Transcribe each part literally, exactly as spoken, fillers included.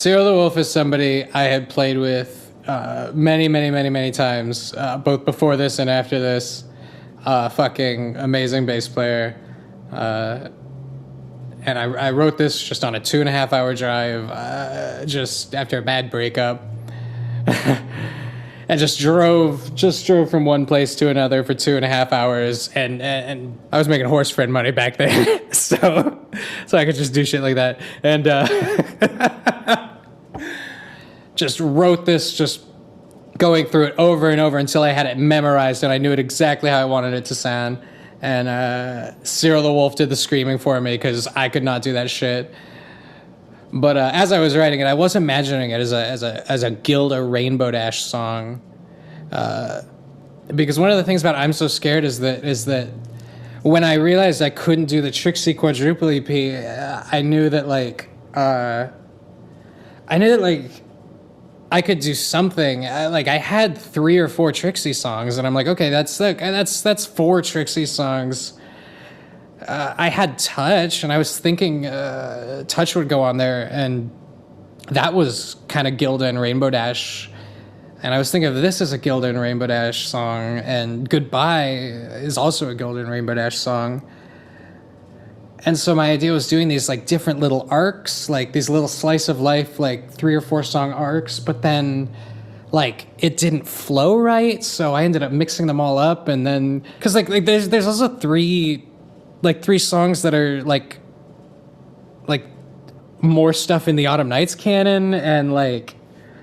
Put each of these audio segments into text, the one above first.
Cyril the Wolf is somebody I had played with uh, many, many, many, many times, uh, both before this and after this. Uh, fucking amazing bass player. Uh, and I, I wrote this just on a two and a half hour drive, uh, just after a bad breakup. And just drove, just drove from one place to another for two and a half hours, and and, and I was making horse friend money back then, so so I could just do shit like that, and uh, just wrote this, just going through it over and over until I had it memorized and I knew it exactly how I wanted it to sound. And uh, Cyril the Wolf did the screaming for me because I could not do that shit. But uh, as I was writing it, I was imagining it as a as a as a Gilda Rainbow Dash song, uh, because one of the things about I'm So Scared is that is that when I realized I couldn't do the Trixie quadruple E P, uh, I knew that like uh, I knew that like I could do something. I, like I had three or four Trixie songs, and I'm like, okay, that's like that's that's four Trixie songs. Uh, I had Touch, and I was thinking uh, Touch would go on there, and that was kind of Gilda and Rainbow Dash. And I was thinking of this as a Gilda and Rainbow Dash song, and Goodbye is also a Gilda and Rainbow Dash song. And so my idea was doing these like different little arcs, like these little slice of life, like three or four song arcs, but then like it didn't flow right, so I ended up mixing them all up, and then because like, like there's there's also three. like three songs that are like like more stuff in the Autumn Nights canon, and like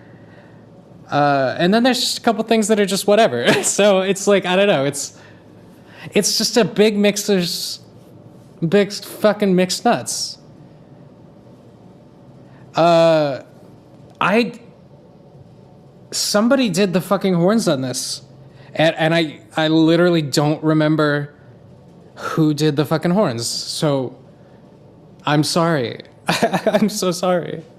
uh and then there's just a couple things that are just whatever. So it's like I don't know, it's it's just a big mixer's big fucking mixed nuts. uh I somebody did the fucking horns on this, and and I I literally don't remember who did the fucking horns, so I'm sorry. I'm so sorry.